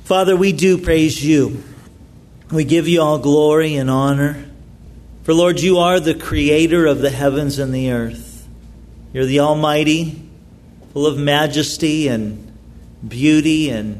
Father, we do praise you. We give you all glory and honor. For Lord, you are the creator of the heavens and the earth. You're the Almighty, full of majesty and beauty and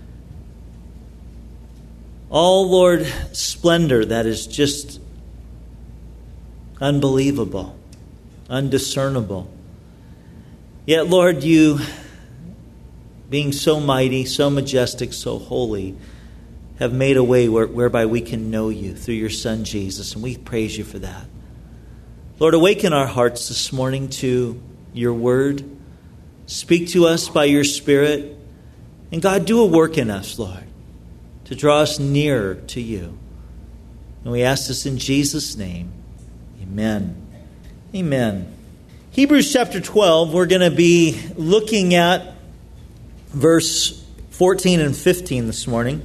all, Lord, splendor that is just unbelievable, undiscernible. Yet, Lord, you, being so mighty, so majestic, so holy, have made a way whereby we can know you through your Son, Jesus, and we praise you for that. Lord, awaken our hearts this morning to your word. Speak to us by your Spirit. And God, do a work in us, Lord, to draw us nearer to you. And we ask this in Jesus' name. Amen. Amen. Hebrews chapter 12, we're going to be looking at verse 14 and 15 this morning.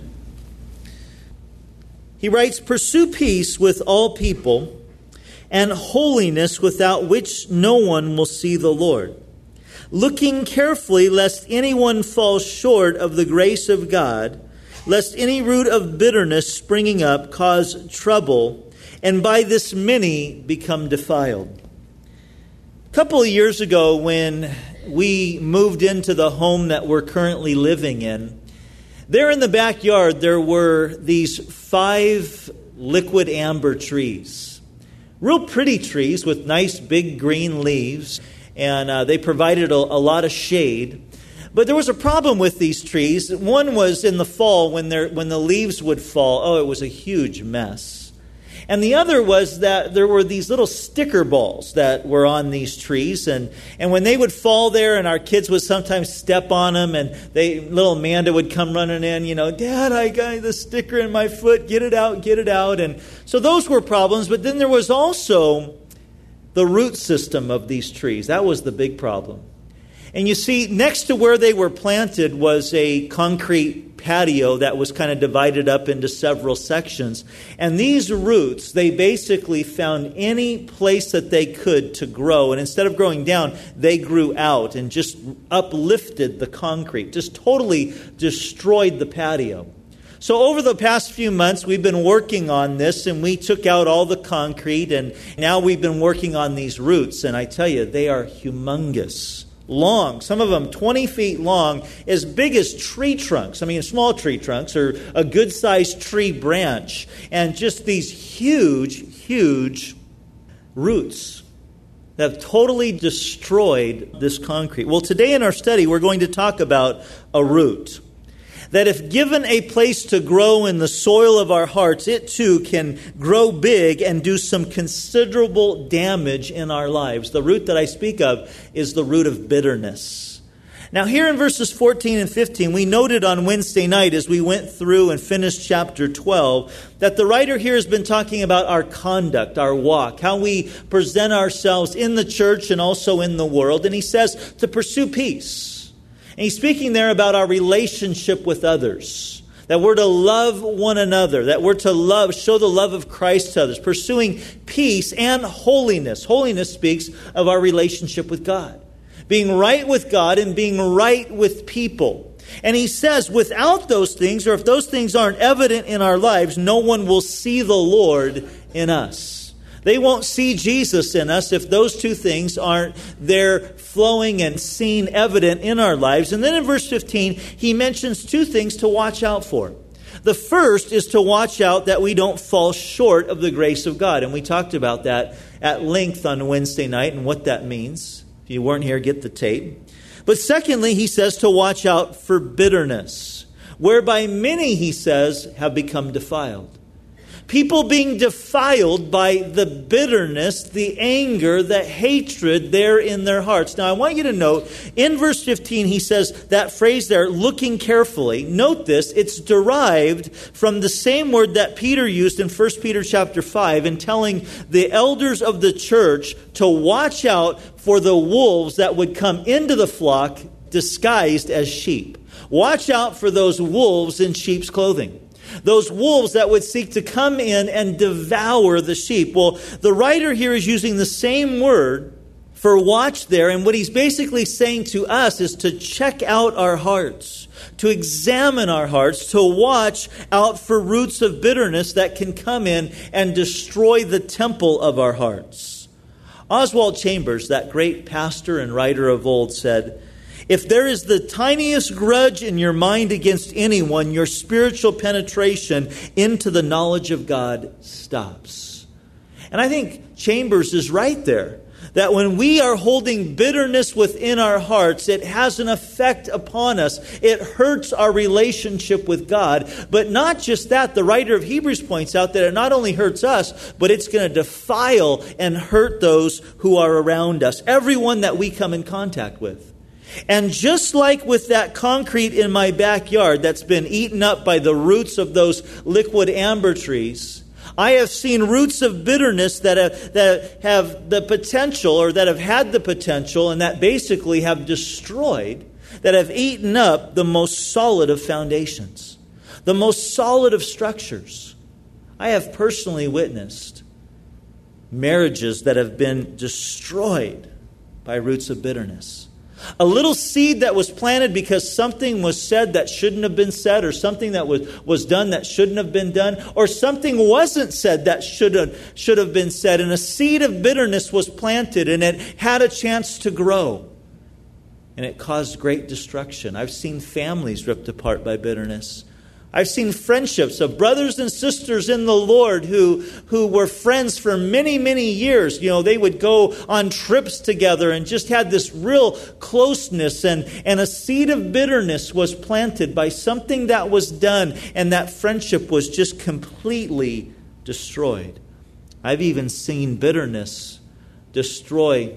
He writes, "Pursue peace with all people and holiness, without which no one will see the Lord. Looking carefully lest anyone fall short of the grace of God, lest any root of bitterness springing up cause trouble, and by this many become defiled." A couple of years ago, when we moved into the home that we're currently living in, there in the backyard there were these 5 liquid amber trees. Real pretty trees with nice big green leaves, and they provided a lot of shade. But there was a problem with these trees. One was in the fall when the leaves would fall. Oh, it was a huge mess. And the other was that there were these little sticker balls that were on these trees. And when they would fall there, and our kids would sometimes step on them, and little Amanda would come running in, "Dad, I got the sticker in my foot. Get it out, get it out." And so those were problems. But then there was also the root system of these trees. That was the big problem. And you see, next to where they were planted was a concrete patio that was kind of divided up into several sections. And these roots, they basically found any place that they could to grow. And instead of growing down, they grew out and just uplifted the concrete, just totally destroyed the patio. So over the past few months, we've been working on this, and we took out all the concrete, and now we've been working on these roots. And I tell you, they are humongous. Long, some of them 20 feet long, as big as tree trunks. I mean, small tree trunks or a good-sized tree branch. And just these huge, huge roots that have totally destroyed this concrete. Well, today in our study, we're going to talk about a root that if given a place to grow in the soil of our hearts, it too can grow big and do some considerable damage in our lives. The root that I speak of is the root of bitterness. Now here in verses 14 and 15, we noted on Wednesday night as we went through and finished chapter 12, that the writer here has been talking about our conduct, our walk, how we present ourselves in the church and also in the world. And he says to pursue peace. And he's speaking there about our relationship with others, that we're to love one another, that we're to show the love of Christ to others, pursuing peace and holiness. Holiness speaks of our relationship with God, being right with God and being right with people. And he says, without those things, or if those things aren't evident in our lives, no one will see the Lord in us. They won't see Jesus in us if those two things aren't there flowing and seen evident in our lives. And then in verse 15, he mentions 2 things to watch out for. The first is to watch out that we don't fall short of the grace of God. And we talked about that at length on Wednesday night and what that means. If you weren't here, get the tape. But secondly, he says to watch out for bitterness, whereby many, he says, have become defiled. People being defiled by the bitterness, the anger, the hatred there in their hearts. Now, I want you to note, in verse 15, he says that phrase there, looking carefully. Note this, it's derived from the same word that Peter used in 1 Peter chapter 5 in telling the elders of the church to watch out for the wolves that would come into the flock disguised as sheep. Watch out for those wolves in sheep's clothing. Those wolves that would seek to come in and devour the sheep. Well, the writer here is using the same word for watch there. And what he's basically saying to us is to check out our hearts, to examine our hearts, to watch out for roots of bitterness that can come in and destroy the temple of our hearts. Oswald Chambers, that great pastor and writer of old, said, "If there is the tiniest grudge in your mind against anyone, your spiritual penetration into the knowledge of God stops." And I think Chambers is right there. That when we are holding bitterness within our hearts, it has an effect upon us. It hurts our relationship with God. But not just that, the writer of Hebrews points out that it not only hurts us, but it's going to defile and hurt those who are around us, everyone that we come in contact with. And just like with that concrete in my backyard that's been eaten up by the roots of those liquid amber trees, I have seen roots of bitterness that have the potential, or that have had the potential, and that basically have destroyed, that have eaten up the most solid of foundations, the most solid of structures. I have personally witnessed marriages that have been destroyed by roots of bitterness. A little seed that was planted because something was said that shouldn't have been said, or something that was done that shouldn't have been done, or something wasn't said that should have been said. And a seed of bitterness was planted, and it had a chance to grow. And it caused great destruction. I've seen families ripped apart by bitterness. I've seen friendships of brothers and sisters in the Lord who were friends for many, many years. You know, they would go on trips together and just had this real closeness. And a seed of bitterness was planted by something that was done. And that friendship was just completely destroyed. I've even seen bitterness destroy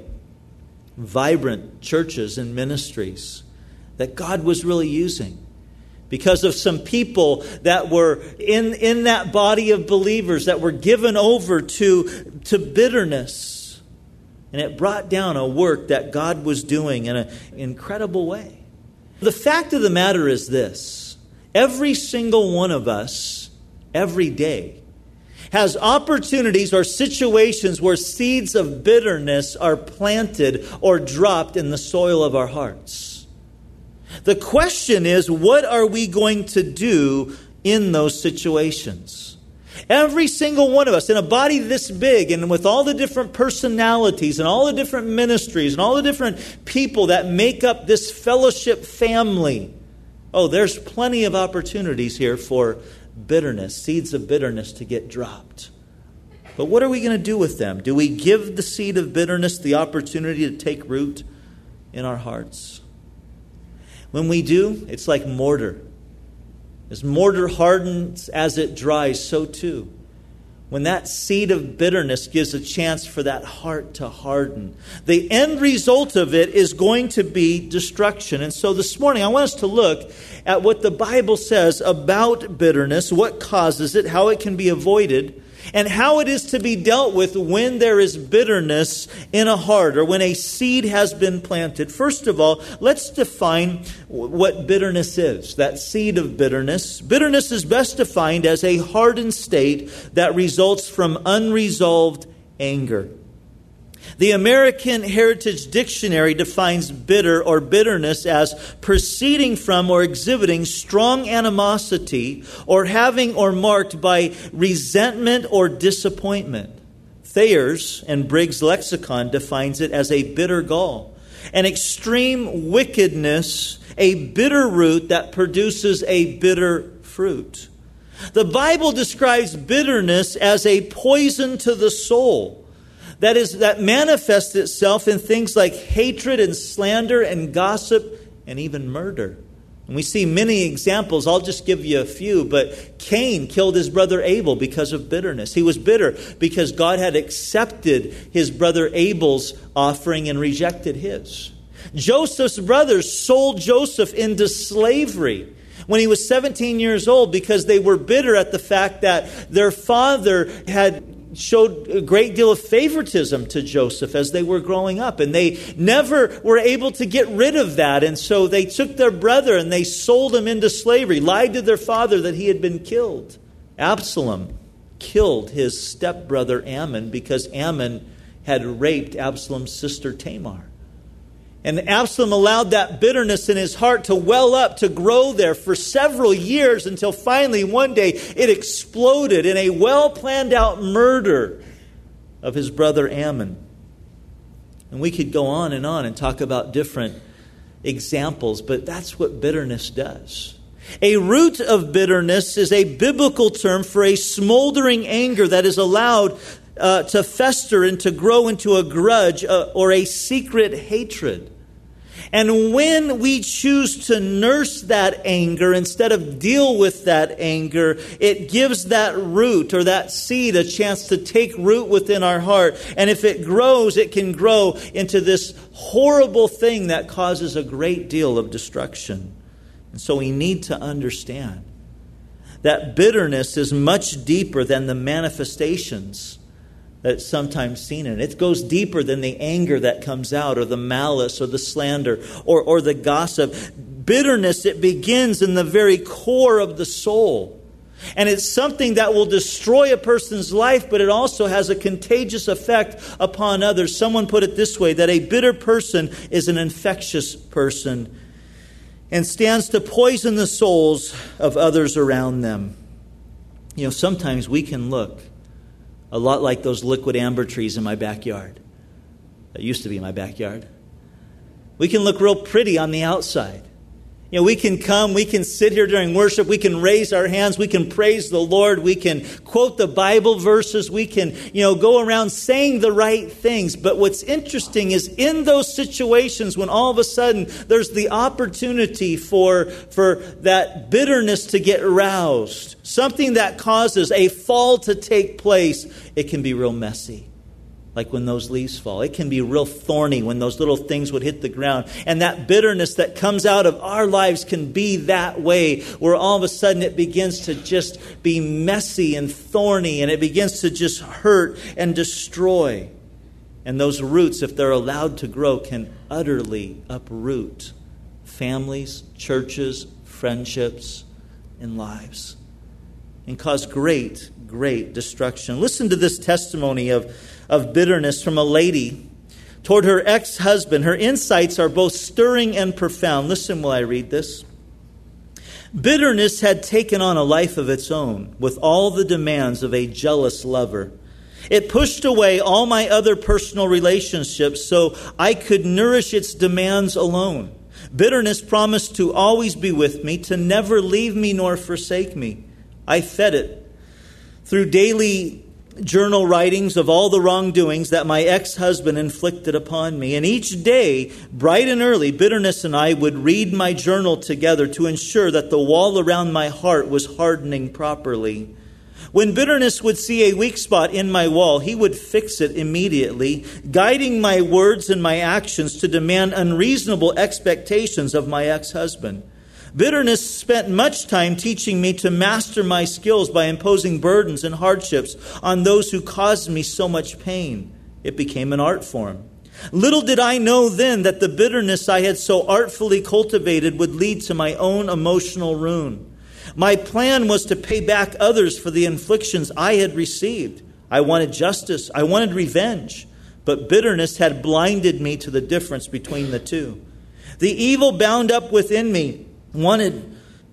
vibrant churches and ministries that God was really using, because of some people that were in that body of believers that were given over to bitterness. And it brought down a work that God was doing in an incredible way. The fact of the matter is this: every single one of us, every day, has opportunities or situations where seeds of bitterness are planted or dropped in the soil of our hearts. The question is, what are we going to do in those situations? Every single one of us, in a body this big, and with all the different personalities and all the different ministries and all the different people that make up this fellowship family, there's plenty of opportunities here for bitterness, seeds of bitterness to get dropped. But what are we going to do with them? Do we give the seed of bitterness the opportunity to take root in our hearts? When we do, it's like mortar. As mortar hardens as it dries, so too. When that seed of bitterness gives a chance for that heart to harden, the end result of it is going to be destruction. And so this morning, I want us to look at what the Bible says about bitterness, what causes it, how it can be avoided, and how it is to be dealt with when there is bitterness in a heart, or when a seed has been planted. First of all, let's define what bitterness is, that seed of bitterness. Bitterness is best defined as a hardened state that results from unresolved anger. The American Heritage Dictionary defines bitter or bitterness as proceeding from or exhibiting strong animosity, or having or marked by resentment or disappointment. Thayer's and Briggs' lexicon defines it as a bitter gall, an extreme wickedness, a bitter root that produces a bitter fruit. The Bible describes bitterness as a poison to the soul. That manifests itself in things like hatred and slander and gossip and even murder. And we see many examples. I'll just give you a few. But Cain killed his brother Abel because of bitterness. He was bitter because God had accepted his brother Abel's offering and rejected his. Joseph's brothers sold Joseph into slavery when he was 17 years old because they were bitter at the fact that their father had showed a great deal of favoritism to Joseph as they were growing up. And they never were able to get rid of that. And so they took their brother and they sold him into slavery, lied to their father that he had been killed. Absalom killed his stepbrother Ammon because Ammon had raped Absalom's sister Tamar. And Absalom allowed that bitterness in his heart to well up, to grow there for several years until finally one day it exploded in a well-planned out murder of his brother Ammon. And we could go on and talk about different examples, but that's what bitterness does. A root of bitterness is a biblical term for a smoldering anger that is allowed to fester and to grow into a grudge or a secret hatred. And when we choose to nurse that anger instead of deal with that anger, it gives that root or that seed a chance to take root within our heart. And if it grows, it can grow into this horrible thing that causes a great deal of destruction. And so we need to understand that bitterness is much deeper than the manifestations that's sometimes seen in it. It goes deeper than the anger that comes out, or the malice, or the slander, or the gossip. Bitterness, it begins in the very core of the soul. And it's something that will destroy a person's life, but it also has a contagious effect upon others. Someone put it this way, that a bitter person is an infectious person and stands to poison the souls of others around them. You know, sometimes we can look a lot like those liquid amber trees in my backyard. That used to be my backyard. We can look real pretty on the outside. You know, we can come, we can sit here during worship, we can raise our hands, we can praise the Lord, we can quote the Bible verses, we can, go around saying the right things. But what's interesting is in those situations when all of a sudden there's the opportunity for that bitterness to get aroused, something that causes a fall to take place, it can be real messy. Like when those leaves fall. It can be real thorny when those little things would hit the ground. And that bitterness that comes out of our lives can be that way, where all of a sudden it begins to just be messy and thorny, and it begins to just hurt and destroy. And those roots, if they're allowed to grow, can utterly uproot families, churches, friendships, and lives, and cause great, great destruction. Listen to this testimony of bitterness from a lady toward her ex-husband. Her insights are both stirring and profound. Listen while I read this. Bitterness had taken on a life of its own with all the demands of a jealous lover. It pushed away all my other personal relationships so I could nourish its demands alone. Bitterness promised to always be with me, to never leave me nor forsake me. I fed it through daily journal writings of all the wrongdoings that my ex-husband inflicted upon me. And each day, bright and early, bitterness and I would read my journal together to ensure that the wall around my heart was hardening properly. When bitterness would see a weak spot in my wall, he would fix it immediately, guiding my words and my actions to demand unreasonable expectations of my ex-husband. Bitterness spent much time teaching me to master my skills by imposing burdens and hardships on those who caused me so much pain. It became an art form. Little did I know then that the bitterness I had so artfully cultivated would lead to my own emotional ruin. My plan was to pay back others for the inflictions I had received. I wanted justice. I wanted revenge. But bitterness had blinded me to the difference between the two. The evil bound up within me wanted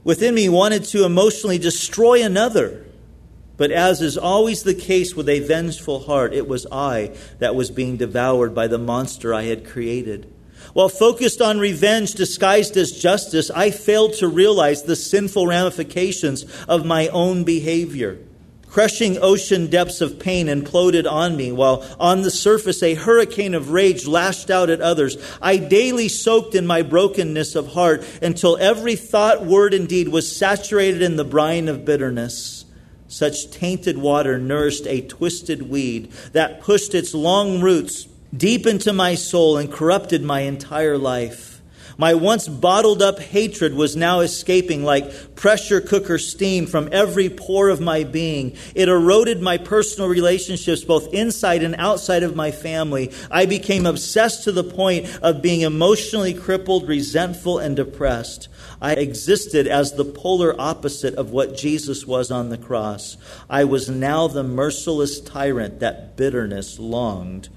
to emotionally destroy another. But as is always the case with a vengeful heart, it was I that was being devoured by the monster I had created. While focused on revenge disguised as justice, I failed to realize the sinful ramifications of my own behavior. Crushing ocean depths of pain imploded on me, while on the surface a hurricane of rage lashed out at others. I daily soaked in my brokenness of heart until every thought, word, and deed was saturated in the brine of bitterness. Such tainted water nourished a twisted weed that pushed its long roots deep into my soul and corrupted my entire life. My once bottled up hatred was now escaping like pressure cooker steam from every pore of my being. It eroded my personal relationships both inside and outside of my family. I became obsessed to the point of being emotionally crippled, resentful, and depressed. I existed as the polar opposite of what Jesus was on the cross. I was now the merciless tyrant that bitterness longed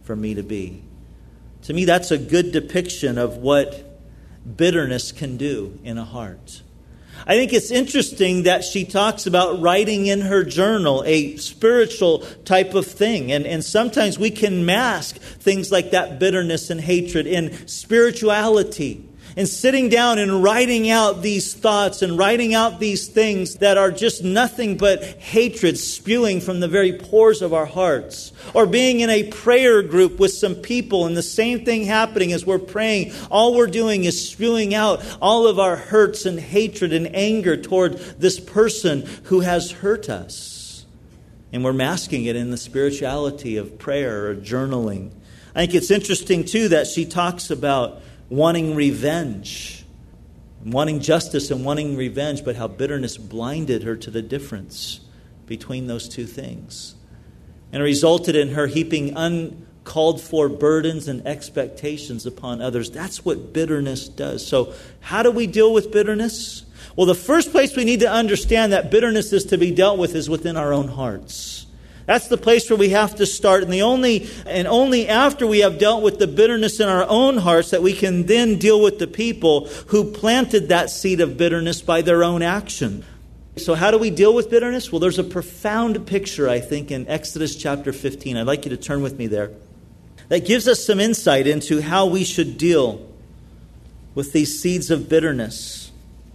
for me to be. To me, that's a good depiction of what bitterness can do in a heart. I think it's interesting that she talks about writing in her journal, a spiritual type of thing. And sometimes we can mask things like that bitterness and hatred in spirituality. And sitting down and writing out these thoughts and writing out these things that are just nothing but hatred spewing from the very pores of our hearts. Or being in a prayer group with some people and the same thing happening as we're praying. All we're doing is spewing out all of our hurts and hatred and anger toward this person who has hurt us. And we're masking it in the spirituality of prayer or journaling. I think it's interesting too that she talks about wanting revenge, wanting justice and wanting revenge, but how bitterness blinded her to the difference between those two things. And it resulted in her heaping uncalled for burdens and expectations upon others. That's what bitterness does. So how do we deal with bitterness? Well, the first place we need to understand that bitterness is to be dealt with is within our own hearts. That's the place where we have to start. And only after we have dealt with the bitterness in our own hearts that we can then deal with the people who planted that seed of bitterness by their own action. So how do we deal with bitterness? Well, there's a profound picture, I think, in Exodus chapter 15. I'd like you to turn with me there. That gives us some insight into how we should deal with these seeds of bitterness.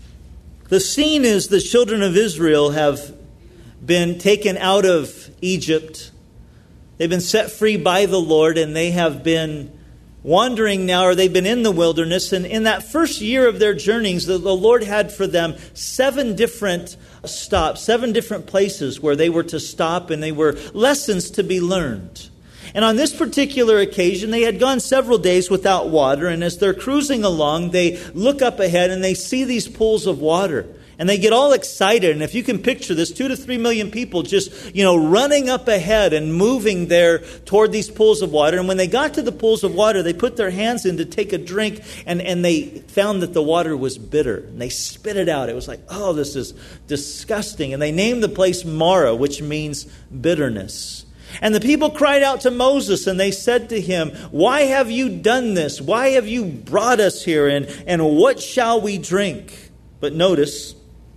The scene is the children of Israel have been taken out of Egypt. They've been set free by the Lord, and they have been wandering now, or they've been in the wilderness. And in that first year of their journeys, the Lord had for them 7 different stops, 7 different places where they were to stop, and they were lessons to be learned. And on this particular occasion, they had gone several days without water, and as they're cruising along, they look up ahead and they see these pools of water. And they get all excited. And if you can picture this, 2 to 3 million people just, running up ahead and moving there toward these pools of water. And when they got to the pools of water, they put their hands in to take a drink. And they found that the water was bitter. And they spit it out. It was like, oh, this is disgusting. And they named the place Mara, which means bitterness. And the people cried out to Moses, and they said to him, why have you done this? Why have you brought us here? And what shall we drink? But notice,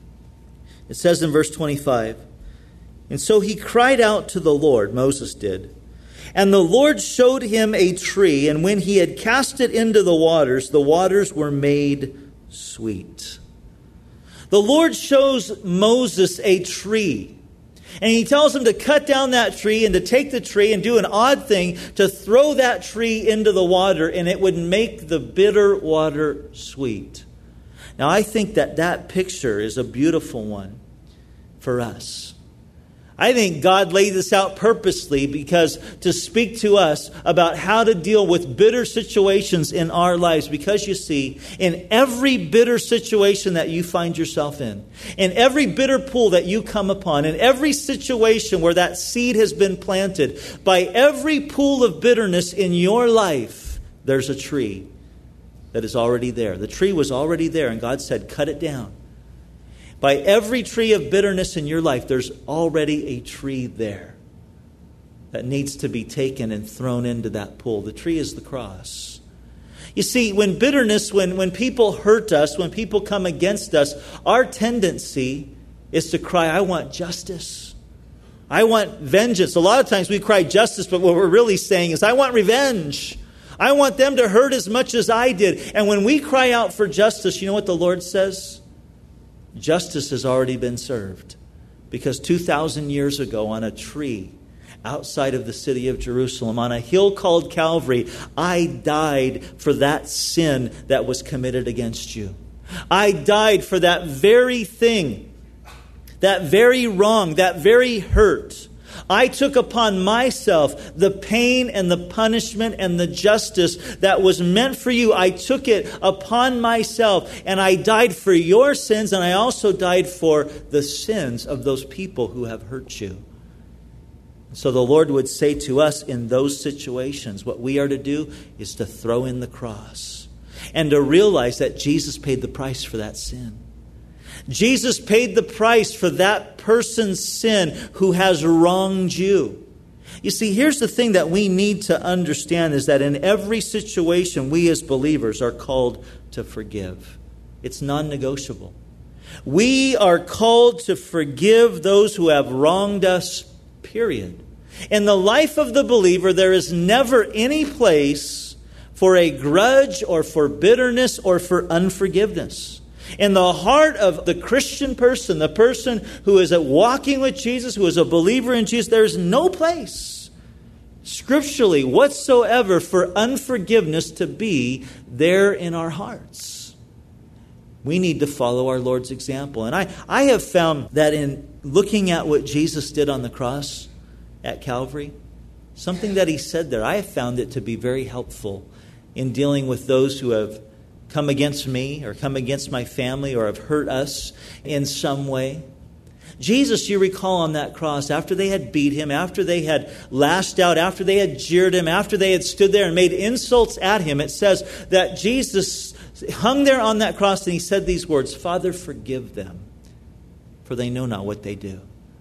it says in verse 25, and so he cried out to the Lord, Moses did. And the Lord showed him a tree, and when he had cast it into the waters were made sweet. The Lord shows Moses a tree. And he tells him to cut down that tree and to take the tree and do an odd thing, to throw that tree into the water, and it would make the bitter water sweet. Now, I think that picture is a beautiful one for us. I think God laid this out purposely because to speak to us about how to deal with bitter situations in our lives. Because you see, in every bitter situation that you find yourself in every bitter pool that you come upon, in every situation where that seed has been planted, by every pool of bitterness in your life, there's a tree that is already there. The tree was already there, and God said, cut it down. By every tree of bitterness in your life, there's already a tree there that needs to be taken and thrown into that pool. The tree is the cross. You see, when bitterness, when people hurt us, when people come against us, our tendency is to cry, I want justice. I want vengeance. A lot of times we cry justice, but what we're really saying is, I want revenge. I want them to hurt as much as I did. And when we cry out for justice, you know what the Lord says? Justice has already been served. Because 2,000 years ago on a tree outside of the city of Jerusalem, on a hill called Calvary, I died for that sin that was committed against you. I died for that very thing, that very wrong, that very hurt. I took upon myself the pain and the punishment and the justice that was meant for you. I took it upon myself, and I died for your sins, and I also died for the sins of those people who have hurt you. So the Lord would say to us in those situations, what we are to do is to throw in the cross and to realize that Jesus paid the price for that sin. Jesus paid the price for that person's sin who has wronged you. You see, here's the thing that we need to understand is that in every situation, we as believers are called to forgive. It's non-negotiable. We are called to forgive those who have wronged us, period. In the life of the believer, there is never any place for a grudge or for bitterness or for unforgiveness. In the heart of the Christian person, the person who is walking with Jesus, who is a believer in Jesus, there is no place scripturally whatsoever for unforgiveness to be there in our hearts. We need to follow our Lord's example. And I have found that in looking at what Jesus did on the cross at Calvary, something that he said there, I have found it to be very helpful in dealing with those who have come against me or come against my family or have hurt us in some way. Jesus, you recall on that cross, after they had beat him, after they had lashed out, after they had jeered him, after they had stood there and made insults at him, it says that Jesus hung there on that cross and he said these words, "Father, forgive them, for they know not what they do."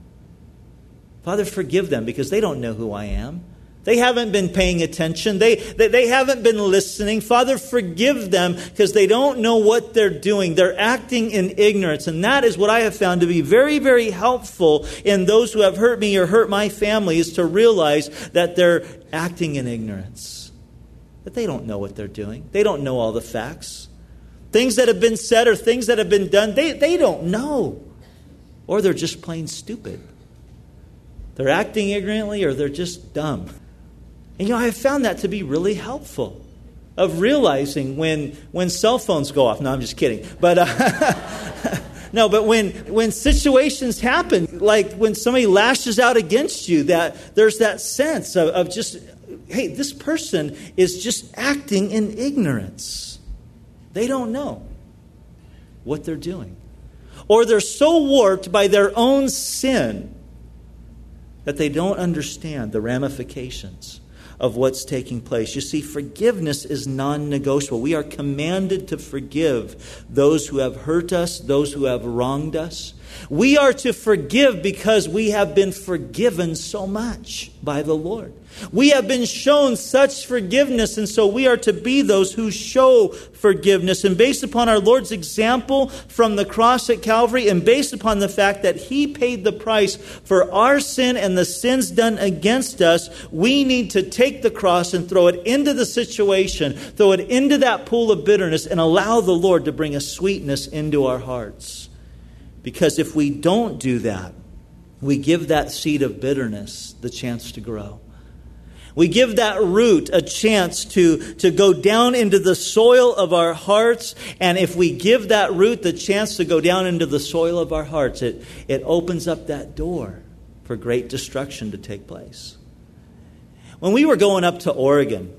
Father, forgive them because they don't know who I am. They haven't been paying attention. They haven't been listening. Father, forgive them because they don't know what they're doing. They're acting in ignorance. And that is what I have found to be very, very helpful in those who have hurt me or hurt my family, is to realize that they're acting in ignorance. That they don't know what they're doing. They don't know all the facts. Things that have been said or things that have been done, they don't know. Or they're just plain stupid. They're acting ignorantly or they're just dumb. And I have found that to be really helpful, of realizing when cell phones go off. No, I'm just kidding. But no, but when situations happen, like when somebody lashes out against you, that there's that sense of just, hey, this person is just acting in ignorance. They don't know what they're doing. Or they're so warped by their own sin that they don't understand the ramifications of what's taking place. You see, forgiveness is non-negotiable. We are commanded to forgive those who have hurt us, those who have wronged us. We are to forgive because we have been forgiven so much by the Lord. We have been shown such forgiveness, and so we are to be those who show forgiveness. And based upon our Lord's example from the cross at Calvary, and based upon the fact that He paid the price for our sin and the sins done against us, we need to take the cross and throw it into the situation, throw it into that pool of bitterness, and allow the Lord to bring a sweetness into our hearts. Because if we don't do that, we give that seed of bitterness the chance to grow. We give that root a chance to go down into the soil of our hearts. And if we give that root the chance to go down into the soil of our hearts, it opens up that door for great destruction to take place. When we were going up to Oregon,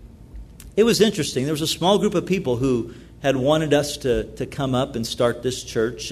it was interesting. There was a small group of people who had wanted us to come up and start this church.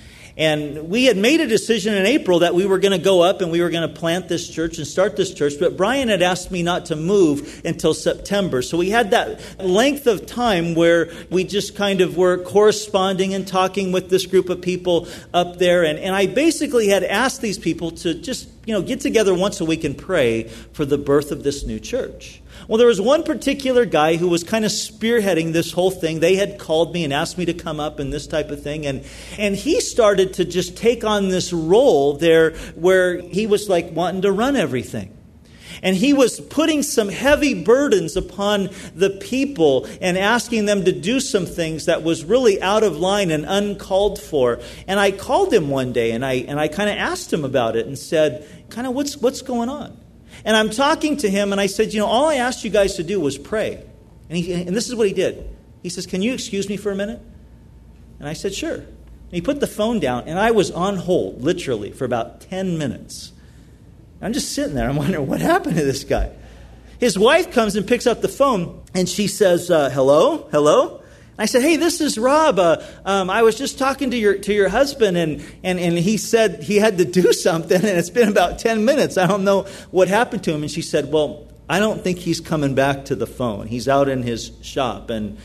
And we had made a decision in April that we were going to go up and we were going to plant this church and start this church. But Brian had asked me not to move until September. So we had that length of time where we just kind of were corresponding and talking with this group of people up there. And I basically had asked these people to just, get together once a week and pray for the birth of this new church. Well, there was one particular guy who was kind of spearheading this whole thing. They had called me and asked me to come up and this type of thing. And he started to just take on this role there where he was like wanting to run everything. And he was putting some heavy burdens upon the people and asking them to do some things that was really out of line and uncalled for. And I called him one day and I kind of asked him about it and said, kind of what's going on? And I'm talking to him, and I said, all I asked you guys to do was pray. And this is what he did. He says, "Can you excuse me for a minute?" And I said, "Sure." And he put the phone down, and I was on hold, literally, for about 10 minutes. I'm just sitting there. I'm wondering, what happened to this guy? His wife comes and picks up the phone, and she says, hello? I said, "Hey, this is Rob. I was just talking to your husband, and he said he had to do something, and it's been about 10 minutes. I don't know what happened to him." And she said, "Well, I don't think he's coming back to the phone. He's out in his shop," and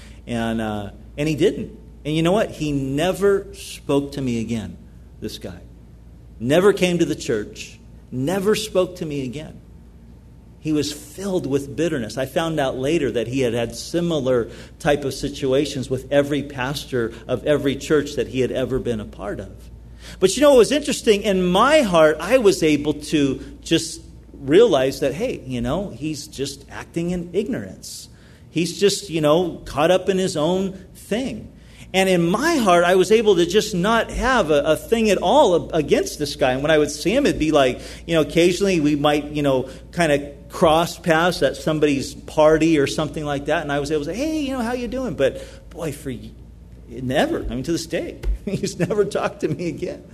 he didn't. And you know what? He never spoke to me again. This guy never came to the church. Never spoke to me again. He was filled with bitterness. I found out later that he had had similar type of situations with every pastor of every church that he had ever been a part of. But what was interesting? In my heart, I was able to just realize that, hey, he's just acting in ignorance. He's just, caught up in his own thing. And in my heart, I was able to just not have a thing at all against this guy. And when I would see him, it'd be like, occasionally we might, kind of cross paths at somebody's party or something like that. And I was able to say, hey, how you doing? But boy, never, to this day, he's never talked to me again.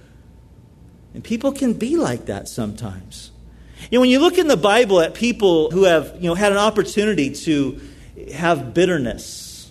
And people can be like that sometimes. When you look in the Bible at people who have, had an opportunity to have bitterness,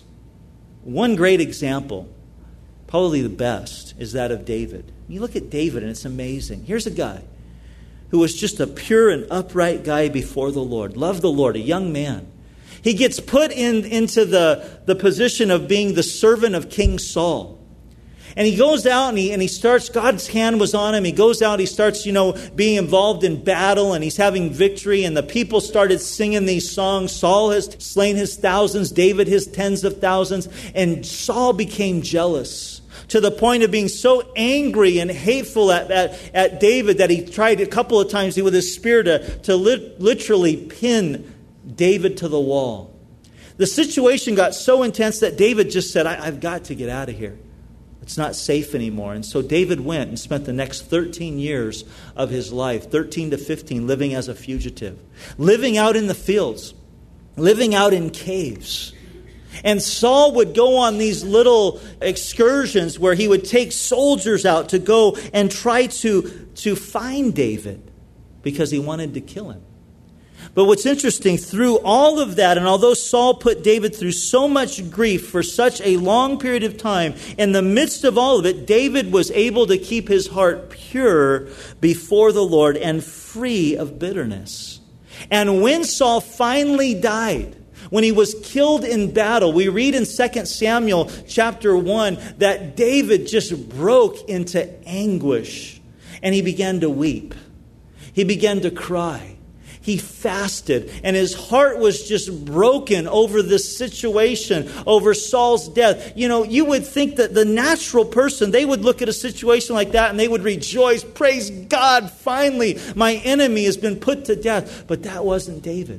one great example, probably the best, is that of David. You look at David and it's amazing. Here's a guy who was just a pure and upright guy before the Lord, loved the Lord, a young man. He gets put into the position of being the servant of King Saul. And he goes out and he starts, God's hand was on him. He goes out, he starts, being involved in battle, and he's having victory. And the people started singing these songs. Saul has slain his thousands, David his tens of thousands. And Saul became jealous to the point of being so angry and hateful at David that he tried a couple of times with his spear to literally pin David to the wall. The situation got so intense that David just said, I've got to get out of here. It's not safe anymore. And so David went and spent the next 13 years of his life, 13 to 15, living as a fugitive, living out in the fields, living out in caves. And Saul would go on these little excursions where he would take soldiers out to go and try to find David because he wanted to kill him. But what's interesting, through all of that, and although Saul put David through so much grief for such a long period of time, in the midst of all of it, David was able to keep his heart pure before the Lord and free of bitterness. And when Saul finally died, when he was killed in battle, we read in 2 Samuel chapter 1 that David just broke into anguish and he began to weep. He began to cry. He fasted, and his heart was just broken over this situation, over Saul's death. You would think that the natural person, they would look at a situation like that and they would rejoice, praise God, finally, my enemy has been put to death. But that wasn't David.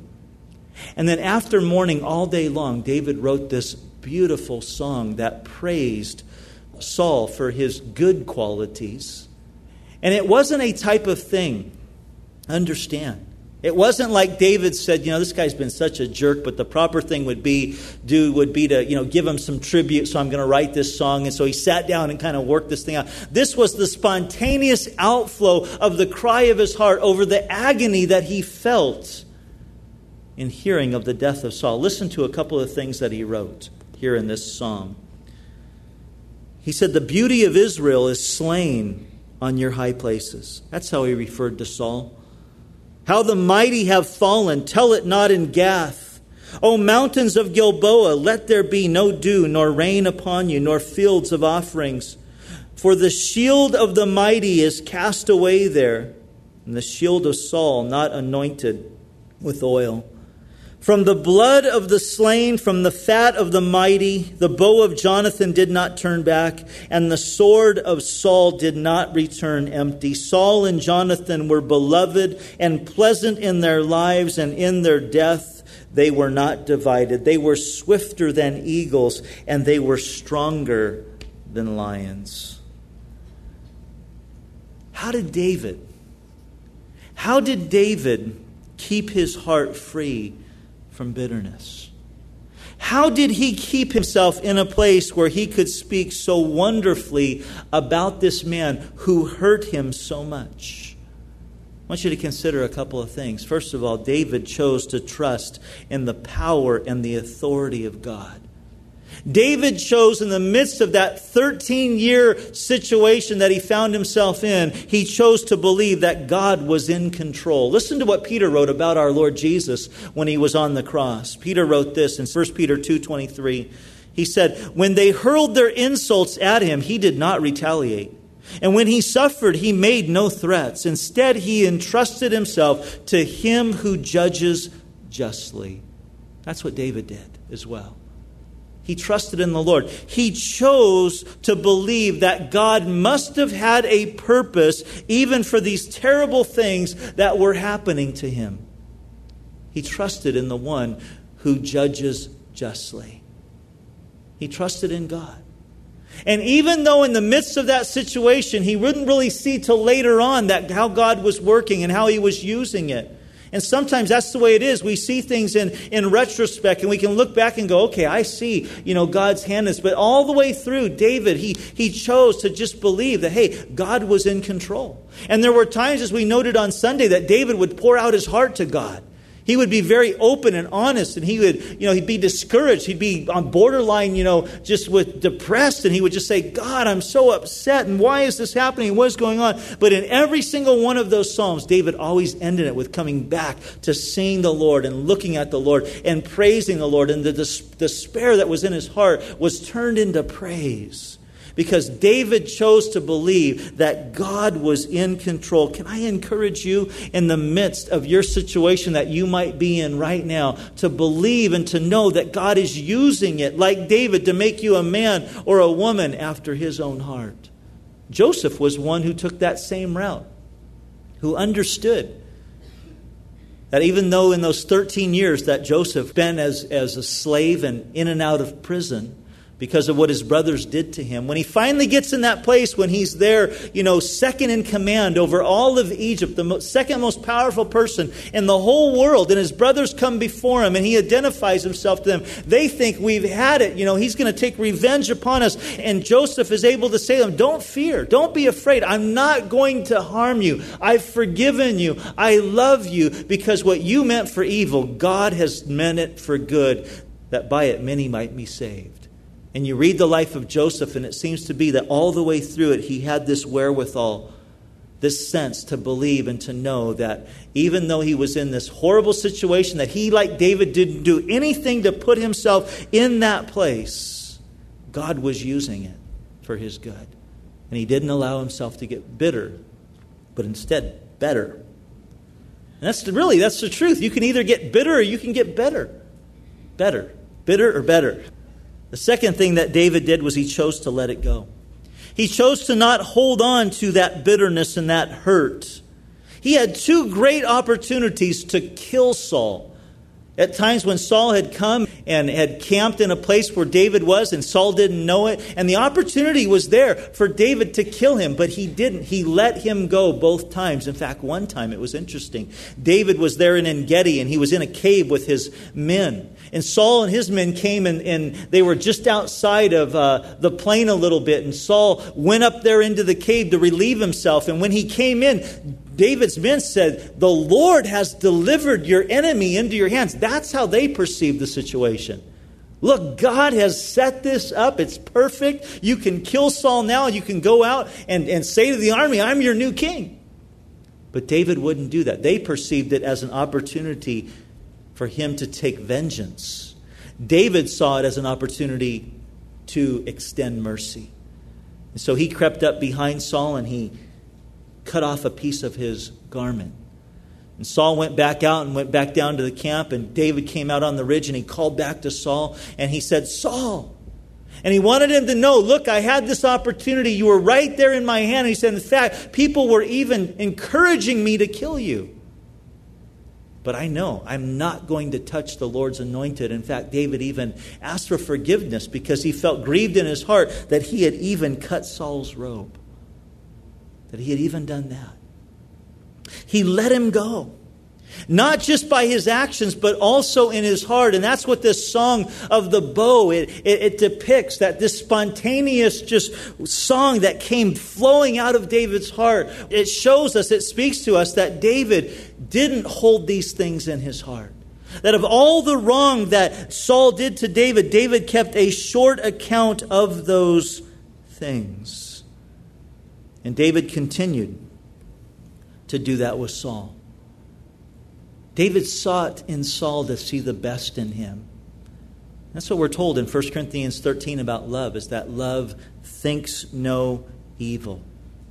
And then after mourning all day long, David wrote this beautiful song that praised Saul for his good qualities. And it wasn't a type of thing, understand. It wasn't like David said, this guy's been such a jerk, but the proper thing would be to, give him some tribute, so I'm going to write this song. And so he sat down and kind of worked this thing out. This was the spontaneous outflow of the cry of his heart over the agony that he felt in hearing of the death of Saul. Listen to a couple of things that he wrote here in this song. He said, "The beauty of Israel is slain on your high places." That's how he referred to Saul. "How the mighty have fallen, tell it not in Gath. O mountains of Gilboa, let there be no dew, nor rain upon you, nor fields of offerings. For the shield of the mighty is cast away there, and the shield of Saul not anointed with oil. From the blood of the slain, from the fat of the mighty, the bow of Jonathan did not turn back, and the sword of Saul did not return empty. Saul and Jonathan were beloved and pleasant in their lives, and in their death they were not divided. They were swifter than eagles, and they were stronger than lions." How did David keep his heart free from bitterness? How did he keep himself in a place where he could speak so wonderfully about this man who hurt him so much? I want you to consider a couple of things. First of all, David chose to trust in the power and the authority of God. David chose, in the midst of that 13-year situation that he found himself in, he chose to believe that God was in control. Listen to what Peter wrote about our Lord Jesus when he was on the cross. Peter wrote this in 1 Peter 2:23. He said, "When they hurled their insults at him, he did not retaliate. And when he suffered, he made no threats. Instead, he entrusted himself to him who judges justly. That's what David did as well. He trusted in the Lord. He chose to believe that God must have had a purpose even for these terrible things that were happening to him. He trusted in the one who judges justly. He trusted in God. And even though in the midst of that situation, he wouldn't really see till later on that how God was working and how he was using it. And sometimes that's the way it is. We see things in retrospect and we can look back and go, okay, I see, God's hand in this. But all the way through, David, he chose to just believe that, hey, God was in control. And there were times, as we noted on Sunday, that David would pour out his heart to God. He would be very open and honest, and he would, he'd be discouraged. He'd be on borderline, just with depressed, and he would just say, God, I'm so upset, and why is this happening? What is going on? But in every single one of those Psalms, David always ended it with coming back to seeing the Lord and looking at the Lord and praising the Lord. And the despair that was in his heart was turned into praise. Because David chose to believe that God was in control. Can I encourage you in the midst of your situation that you might be in right now to believe and to know that God is using it, like David, to make you a man or a woman after his own heart? Joseph was one who took that same route, who understood that even though in those 13 years that Joseph been as a slave and in and out of prison, because of what his brothers did to him. When he finally gets in that place, when he's there, second in command over all of Egypt, the second most powerful person in the whole world, and his brothers come before him and he identifies himself to them. They think, we've had it. He's going to take revenge upon us. And Joseph is able to say to them, don't fear. Don't be afraid. I'm not going to harm you. I've forgiven you. I love you, because what you meant for evil, God has meant it for good, that by it many might be saved. And you read the life of Joseph, and it seems to be that all the way through it, he had this wherewithal, this sense to believe and to know that even though he was in this horrible situation, that he, like David, didn't do anything to put himself in that place. God was using it for his good. And he didn't allow himself to get bitter, but instead better. And that's the truth. You can either get bitter or you can get better. Better. Bitter or better. The second thing that David did was he chose to let it go. He chose to not hold on to that bitterness and that hurt. He had two great opportunities to kill Saul. At times when Saul had come and had camped in a place where David was, and Saul didn't know it, and the opportunity was there for David to kill him, but he didn't. He let him go both times. In fact, one time, it was interesting. David was there in En-Gedi, and he was in a cave with his men. And Saul and his men came, and they were just outside of the plain a little bit. And Saul went up there into the cave to relieve himself. And when he came in, David's men said, the Lord has delivered your enemy into your hands. That's how they perceived the situation. Look, God has set this up. It's perfect. You can kill Saul now. You can go out and say to the army, I'm your new king. But David wouldn't do that. They perceived it as an opportunity for him to take vengeance. David saw it as an opportunity to extend mercy. And so he crept up behind Saul and he cut off a piece of his garment. And Saul went back out and went back down to the camp, and David came out on the ridge and he called back to Saul and he said, Saul. And he wanted him to know, look, I had this opportunity. You were right there in my hand. And he said, in fact, people were even encouraging me to kill you. But I know I'm not going to touch the Lord's anointed. In fact, David even asked for forgiveness because he felt grieved in his heart that he had even cut Saul's robe. That he had even done that. He let him go. Not just by his actions, but also in his heart. And that's what this song of the bow, it depicts. That this spontaneous just song that came flowing out of David's heart. It shows us, it speaks to us that David didn't hold these things in his heart. That of all the wrong that Saul did to David, David kept a short account of those things. And David continued to do that with Saul. David sought in Saul to see the best in him. That's what we're told in 1 Corinthians 13 about love, is that love thinks no evil.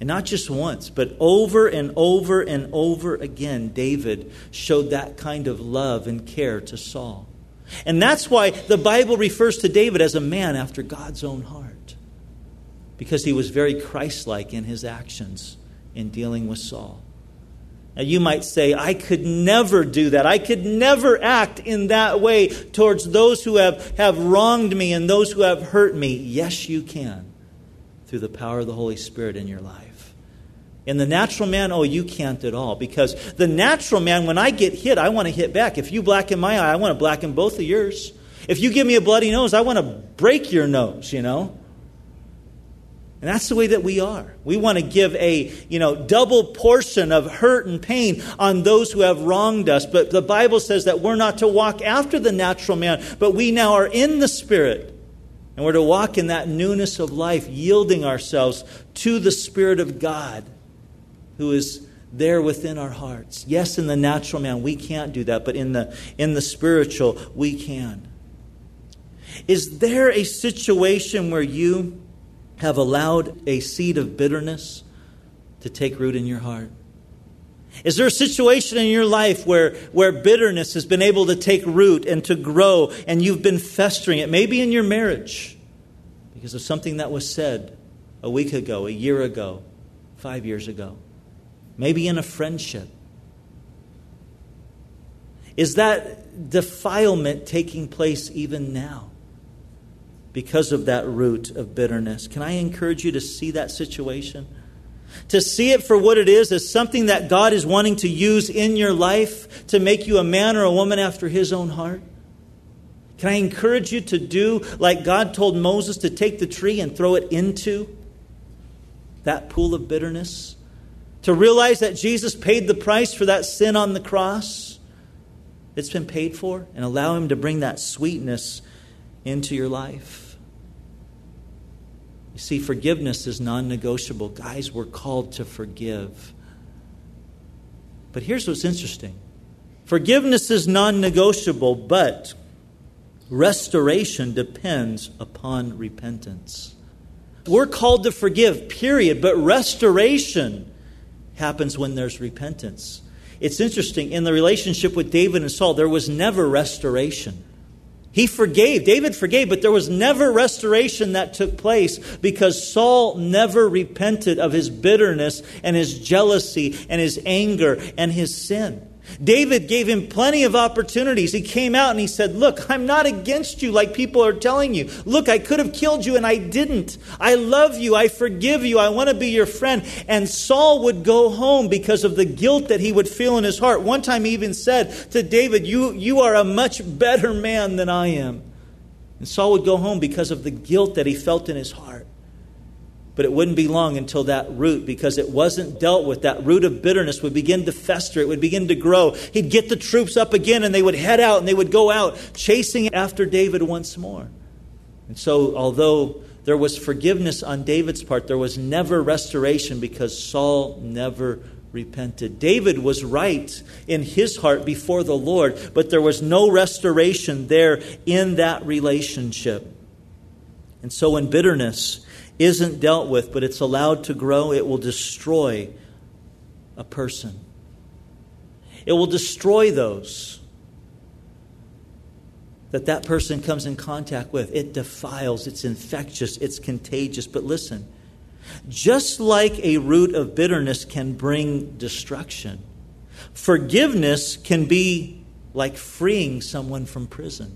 And not just once, but over and over and over again, David showed that kind of love and care to Saul. And that's why the Bible refers to David as a man after God's own heart. Because he was very Christ-like in his actions in dealing with Saul. Now you might say, I could never do that. I could never act in that way towards those who have wronged me and those who have hurt me. Yes, you can, through the power of the Holy Spirit in your life. In the natural man, you can't at all. Because the natural man, when I get hit, I want to hit back. If you blacken my eye, I want to blacken both of yours. If you give me a bloody nose, I want to break your nose, And that's the way that we are. We want to give a, double portion of hurt and pain on those who have wronged us. But the Bible says that we're not to walk after the natural man, but we now are in the Spirit. And we're to walk in that newness of life, yielding ourselves to the Spirit of God, who is there within our hearts. Yes, in the natural man, we can't do that, but in the spiritual, we can. Is there a situation where you have allowed a seed of bitterness to take root in your heart? Is there a situation in your life where bitterness has been able to take root and to grow, and you've been festering it? Maybe in your marriage, because of something that was said a week ago, a year ago, 5 years ago. Maybe in a friendship. Is that defilement taking place even now because of that root of bitterness? Can I encourage you to see that situation? To see it for what it is, as something that God is wanting to use in your life to make you a man or a woman after His own heart? Can I encourage you to do like God told Moses, to take the tree and throw it into that pool of bitterness? To realize that Jesus paid the price for that sin on the cross. It's been paid for. And allow Him to bring that sweetness into your life. You see, forgiveness is non-negotiable. Guys, we're called to forgive. But here's what's interesting. Forgiveness is non-negotiable, but restoration depends upon repentance. We're called to forgive, period. But restoration happens when there's repentance. It's interesting, in the relationship with David and Saul, there was never restoration. He forgave, David forgave, but there was never restoration that took place because Saul never repented of his bitterness and his jealousy and his anger and his sin. David gave him plenty of opportunities. He came out and he said, look, I'm not against you like people are telling you. Look, I could have killed you and I didn't. I love you. I forgive you. I want to be your friend. And Saul would go home because of the guilt that he would feel in his heart. One time he even said to David, you are a much better man than I am. And Saul would go home because of the guilt that he felt in his heart. But it wouldn't be long until that root, because it wasn't dealt with, that root of bitterness would begin to fester. It would begin to grow. He'd get the troops up again and they would head out and they would go out chasing after David once more. And so although there was forgiveness on David's part, there was never restoration because Saul never repented. David was right in his heart before the Lord, but there was no restoration there in that relationship. And so when bitterness isn't dealt with, but it's allowed to grow, it will destroy a person. It will destroy those that person comes in contact with. It defiles, it's infectious, it's contagious. But listen, just like a root of bitterness can bring destruction, forgiveness can be like freeing someone from prison.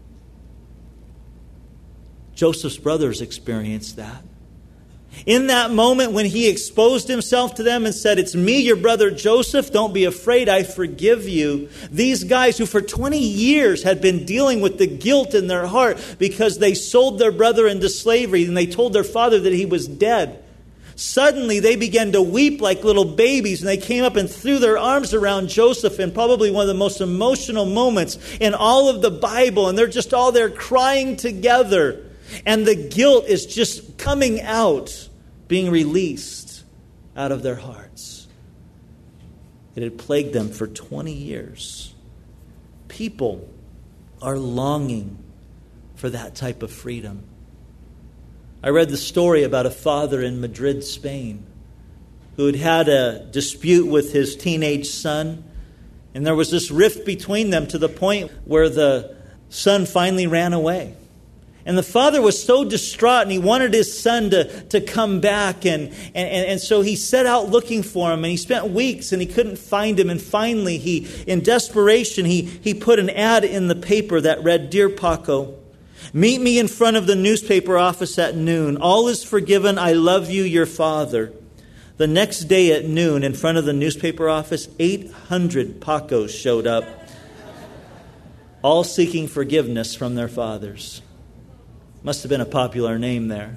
Joseph's brothers experienced that. In that moment when he exposed himself to them and said, it's me, your brother Joseph, don't be afraid, I forgive you. These guys who for 20 years had been dealing with the guilt in their heart because they sold their brother into slavery and they told their father that he was dead. Suddenly they began to weep like little babies and they came up and threw their arms around Joseph in probably one of the most emotional moments in all of the Bible. And they're just all there crying together. And the guilt is just coming out, being released out of their hearts. It had plagued them for 20 years. People are longing for that type of freedom. I read the story about a father in Madrid, Spain, who had had a dispute with his teenage son. And there was this rift between them to the point where the son finally ran away. And the father was so distraught, and he wanted his son to come back. And so he set out looking for him, and he spent weeks, and he couldn't find him. And finally, in desperation, he put an ad in the paper that read, "Dear Paco, meet me in front of the newspaper office at noon. All is forgiven. I love you, your father." The next day at noon, in front of the newspaper office, 800 Pacos showed up, all seeking forgiveness from their fathers. Must have been a popular name there.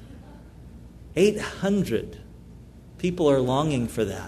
800 people are longing for that.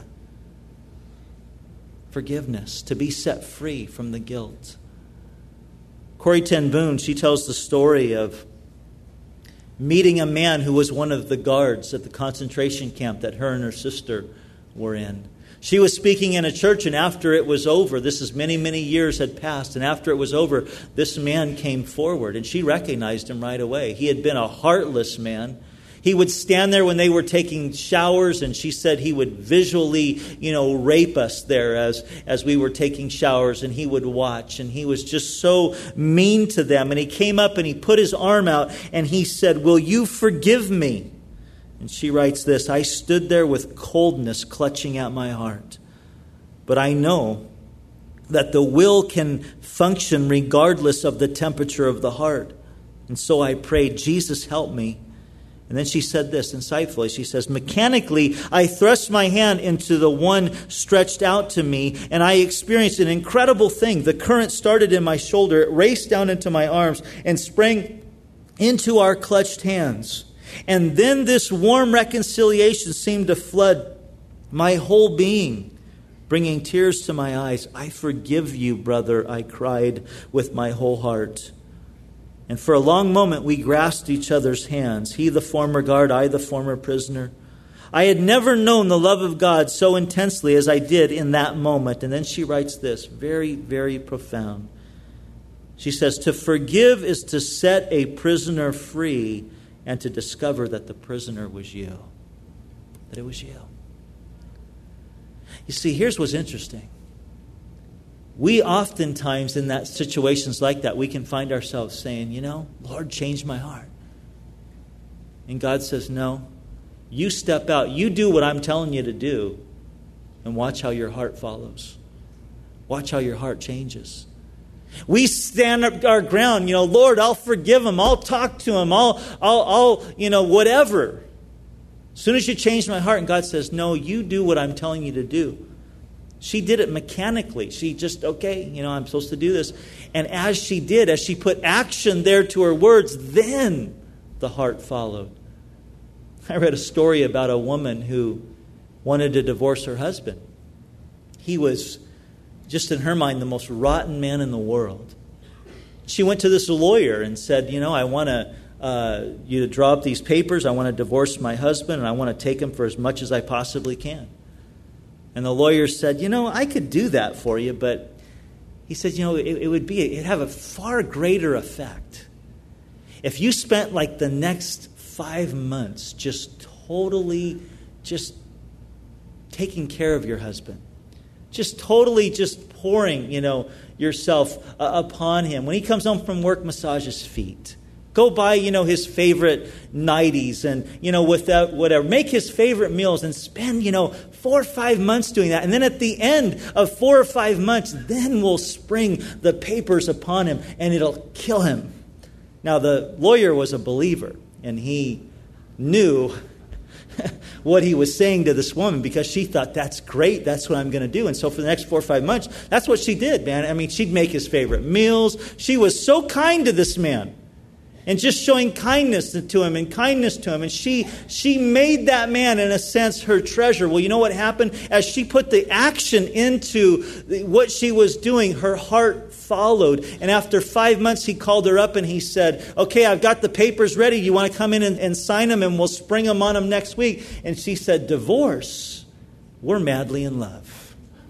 Forgiveness, to be set free from the guilt. Corrie ten Boom, she tells the story of meeting a man who was one of the guards at the concentration camp that her and her sister were in. She was speaking in a church, and after it was over, this is many, many years had passed, and after it was over, this man came forward, and she recognized him right away. He had been a heartless man. He would stand there when they were taking showers, and she said he would visually, rape us there as we were taking showers, and he would watch, and he was just so mean to them. And he came up and he put his arm out, and he said, "Will you forgive me?" And she writes this, "I stood there with coldness clutching at my heart. But I know that the will can function regardless of the temperature of the heart. And so I prayed, 'Jesus, help me.'" And then she said this insightfully. She says, "Mechanically, I thrust my hand into the one stretched out to me, and I experienced an incredible thing. The current started in my shoulder, it raced down into my arms, and sprang into our clutched hands. And then this warm reconciliation seemed to flood my whole being, bringing tears to my eyes. 'I forgive you, brother,' I cried with my whole heart. And for a long moment we grasped each other's hands, he the former guard, I the former prisoner. I had never known the love of God so intensely as I did in that moment." And then she writes this, very, very profound. She says, "To forgive is to set a prisoner free and to discover that the prisoner was you." That it was you. You see, here's what's interesting. We oftentimes in that situations like that, we can find ourselves saying, "Lord, change my heart." And God says, "No, you step out, you do what I'm telling you to do, and watch how your heart follows. Watch how your heart changes." We stand up our ground, "Lord, I'll forgive him, I'll talk to him, I'll whatever. As soon as you change my heart," and God says, "No, you do what I'm telling you to do." She did it mechanically. She just, I'm supposed to do this. And as she did, as she put action there to her words, then the heart followed. I read a story about a woman who wanted to divorce her husband. He was, just in her mind, the most rotten man in the world. She went to this lawyer and said, "I want you to draw up these papers. I want to divorce my husband, and I want to take him for as much as I possibly can." And the lawyer said, "I could do that for you," but he said, it'd have a far greater effect if you spent like the next 5 months just totally taking care of your husband. Just totally pouring, yourself upon him. When he comes home from work, massage his feet. Go buy, his favorite nighties and, without whatever. Make his favorite meals and spend, 4 or 5 months doing that. And then at the end of 4 or 5 months, then we'll spring the papers upon him and it'll kill him. Now, the lawyer was a believer and he knew what he was saying to this woman because she thought, "That's great. That's what I'm going to do." And so for the next 4 or 5 months, that's what she did, man. I mean, she'd make his favorite meals. She was so kind to this man. And just showing kindness to him. And she made that man, in a sense, her treasure. Well, you know what happened? As she put the action into what she was doing, her heart followed. And after 5 months, he called her up and he said, "Okay, I've got the papers ready. You want to come in and sign them and we'll spring them on him next week?" And she said, "Divorce? We're madly in love."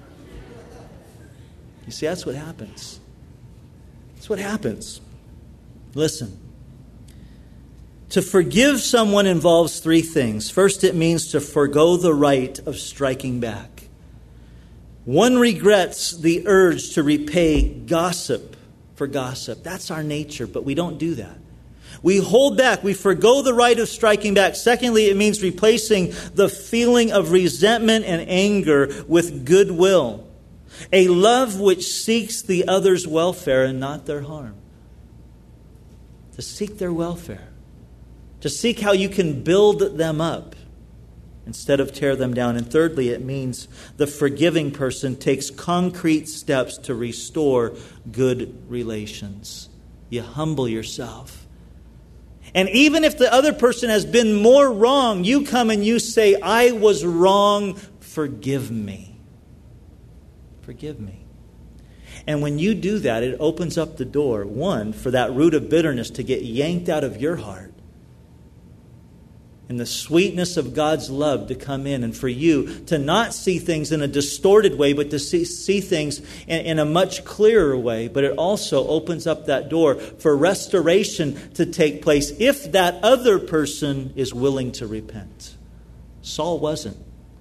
You see, that's what happens. That's what happens. Listen. To forgive someone involves three things. First, it means to forgo the right of striking back. One regrets the urge to repay gossip for gossip. That's our nature, but we don't do that. We hold back. We forgo the right of striking back. Secondly, it means replacing the feeling of resentment and anger with goodwill. A love which seeks the other's welfare and not their harm. To seek their welfare. To seek how you can build them up instead of tear them down. And thirdly, it means the forgiving person takes concrete steps to restore good relations. You humble yourself. And even if the other person has been more wrong, you come and you say, I was wrong, forgive me. Forgive me. And when you do that, it opens up the door, one, for that root of bitterness to get yanked out of your heart. And the sweetness of God's love to come in, and for you to not see things in a distorted way, but to see things in a much clearer way. But it also opens up that door for restoration to take place if that other person is willing to repent. Saul wasn't.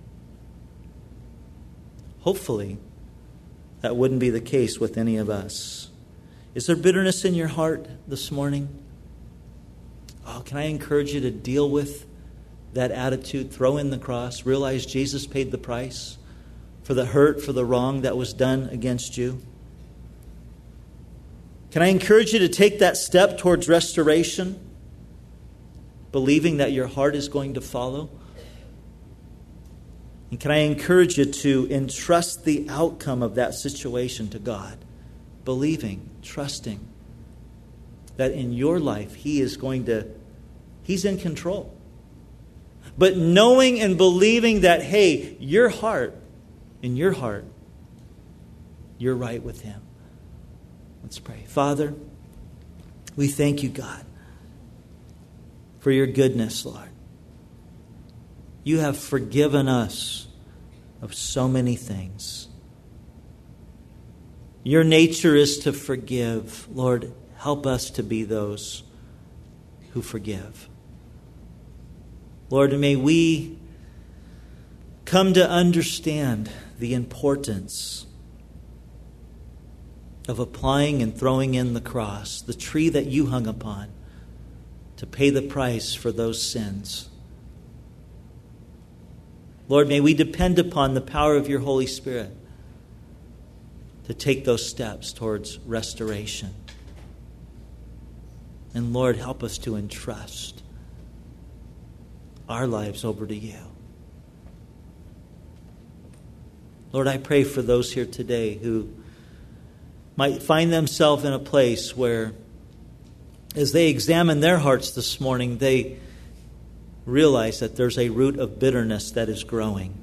Hopefully, that wouldn't be the case with any of us. Is there bitterness in your heart this morning? Oh, can I encourage you to deal with that attitude? Throw in the cross. Realize Jesus paid the price for the hurt, for the wrong that was done against you. Can I encourage you to take that step towards restoration, believing that your heart is going to follow? And can I encourage you to entrust the outcome of that situation to God, believing, trusting that in your life He's in control. But knowing and believing that, hey, your heart, in your heart, you're right with Him. Let's pray. Father, we thank you, God, for your goodness, Lord. You have forgiven us of so many things. Your nature is to forgive. Lord, help us to be those who forgive. Lord, may we come to understand the importance of applying and throwing in the cross, the tree that you hung upon, to pay the price for those sins. Lord, may we depend upon the power of your Holy Spirit to take those steps towards restoration. And Lord, help us to entrust our lives over to you. Lord, I pray for those here today who might find themselves in a place where, as they examine their hearts this morning, they realize that there's a root of bitterness that is growing.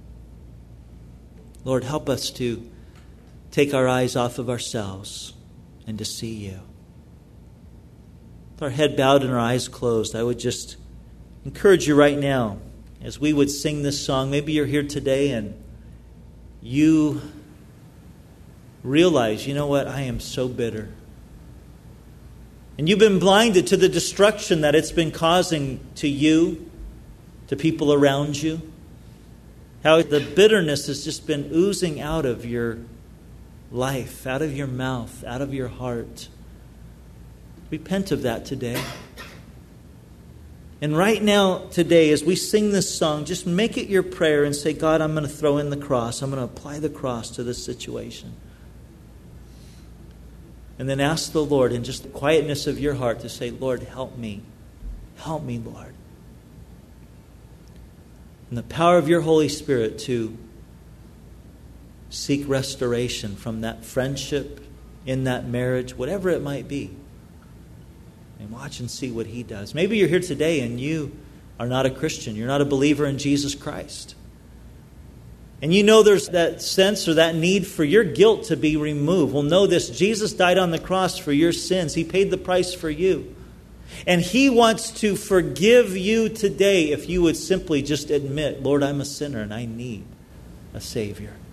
Lord, help us to take our eyes off of ourselves and to see you. With our head bowed and our eyes closed, I would just encourage you right now, as we would sing this song. Maybe you're here today and you realize, you know what, I am so bitter. And you've been blinded to the destruction that it's been causing to you, to people around you. How the bitterness has just been oozing out of your life, out of your mouth, out of your heart. Repent of that today. And right now, today, as we sing this song, just make it your prayer and say, God, I'm going to throw in the cross. I'm going to apply the cross to this situation. And then ask the Lord in just the quietness of your heart to say, Lord, help me. Help me, Lord. And the power of your Holy Spirit to seek restoration from that friendship, in that marriage, whatever it might be. And watch and see what He does. Maybe you're here today and you are not a Christian. You're not a believer in Jesus Christ. And you know there's that sense or that need for your guilt to be removed. Well, know this. Jesus died on the cross for your sins. He paid the price for you. And He wants to forgive you today if you would simply just admit, Lord, I'm a sinner and I need a Savior.